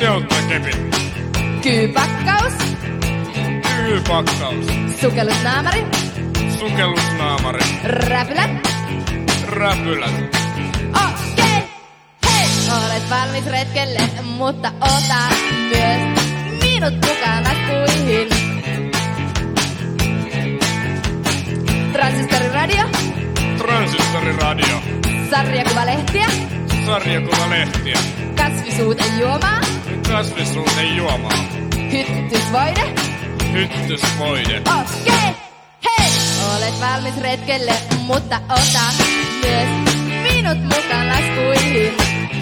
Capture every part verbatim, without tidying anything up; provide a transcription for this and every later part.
Telttakepit. Kyypakkaus. Kyypakkaus. Sukellusnaamari. Sukellusnaamari. Räpylät. Räpylät. Okei, hei! Olet valmis retkelle, mutta ota myös minut mukaan laskuihin. Transistoriradio. Transistoriradio. Sarjakuvalehtiä. Sarjakuvalehtiä. Kasvisuutejuomaa. Kasvisuutejuomaa. Hyttysvoide. Hyttysvoide. Okei, hei! Olet valmis retkelle, mutta ota myös minut mukaan laskuihin.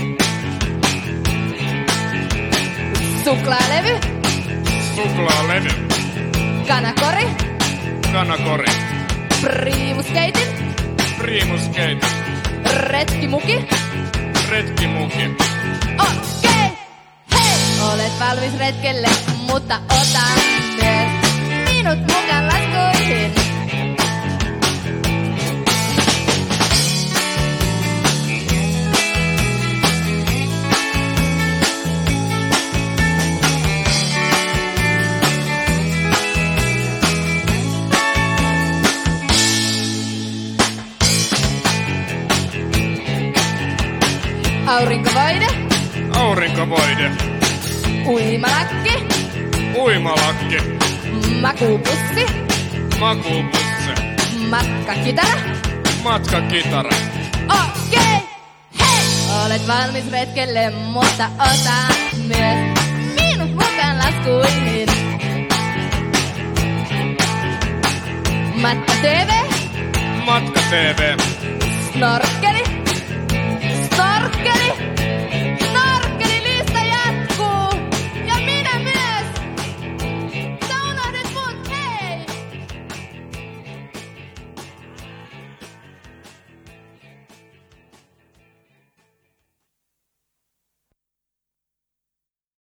Suklaalevy. Suklaalevy. Kanakori. Kanakori. Priimuskeitin. Priimuskeitin. Retkimuki. Retkimuki. Okei, hei! Olet valmis retkelle, mutta ota myös minut mukaan laskuihin. Aurinkovoide. Aurinkovoide. Uimalakki. Uimalakki. Makuupussi. Makuupussi. Matkakitara. Matkakitara. Okei, hei! Olet valmis retkelle, mutta ota myös minut mukaan laskuihin. Matka-tv. Matka-tv. Snorkkeli.